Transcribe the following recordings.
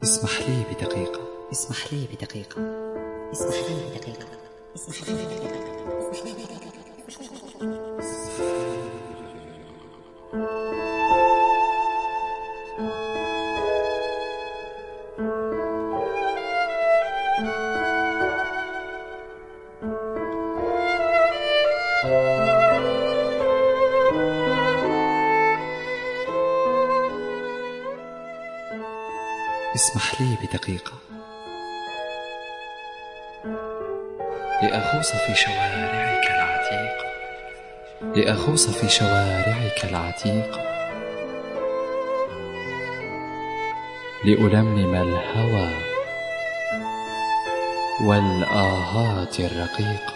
اسمح لي بدقيقة. اسمح لي بدقيقة. اسمح لي بدقيقة. اسمح لي بدقيقة. اسمح لي بدقيقة. اسمح لي بدقيقة لأغوص في شوارعك العتيقة، لأغوص في شوارعك العتيقة، لألملم الهوى والآهات الرقيقة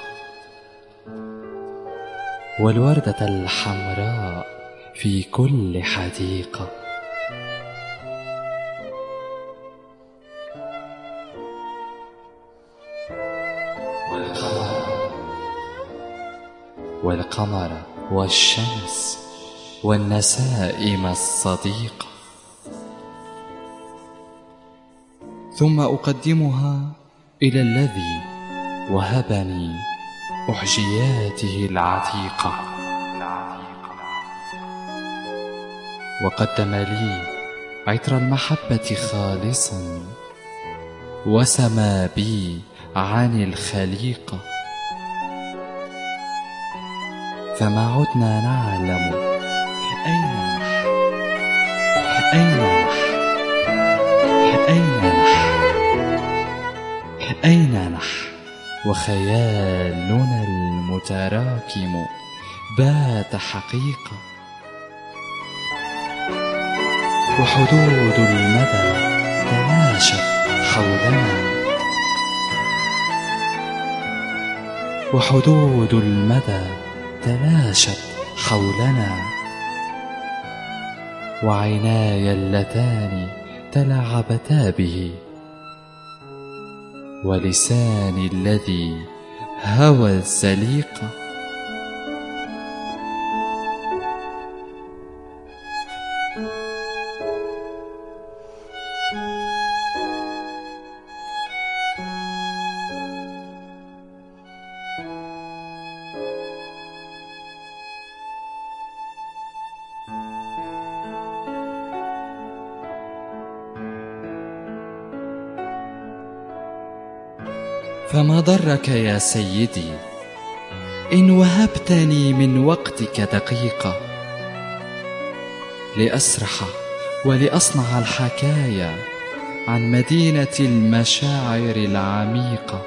والوردة الحمراء في كل حديقة. والقمر والشمس والنسائم الصديقة، ثم أقدمها إلى الذي وهبني أحجياته العتيقة، وقدم لي عطر المحبة خالصا وسما بي عن الخليقة، فما عدنا نعلم أين نحن، أين نحن، أين نحن، أين نحن، وخيالنا المتراكم بات حقيقة، وحدود المدى تلاشت حولنا، وحدود المدى تلاشت حولنا، وعيناي اللتان تلاعبتا به، ولساني الذي هوى الزليقة. فما ضرك يا سيدي إن وهبتني من وقتك دقيقة، لأسرح ولأصنع الحكايا عن مدينة المشاعر العميقة،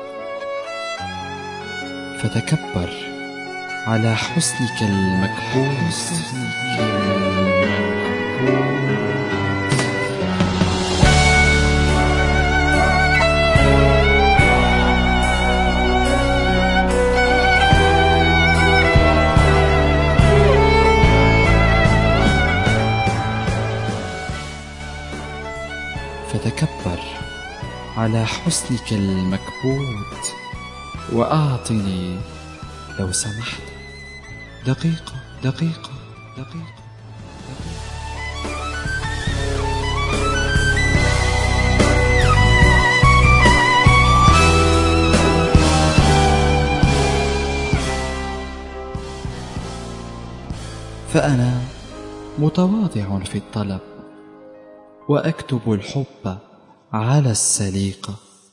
فتكبر على حسنك المكبوس. فتكبر على حسنك المكبوت، وأعطني لو سمحت دقيقة دقيقة دقيقة. فأنا متواضع في الطلب، وأكتب الحب على السليقة.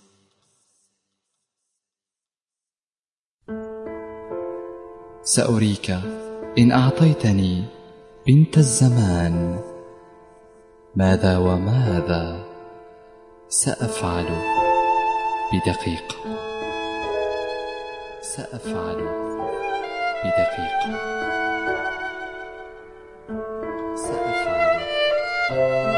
سأريك إن أعطيتني بنت الزمان ماذا وماذا سأفعل بدقيقة، سأفعل بدقيقة، سأفعل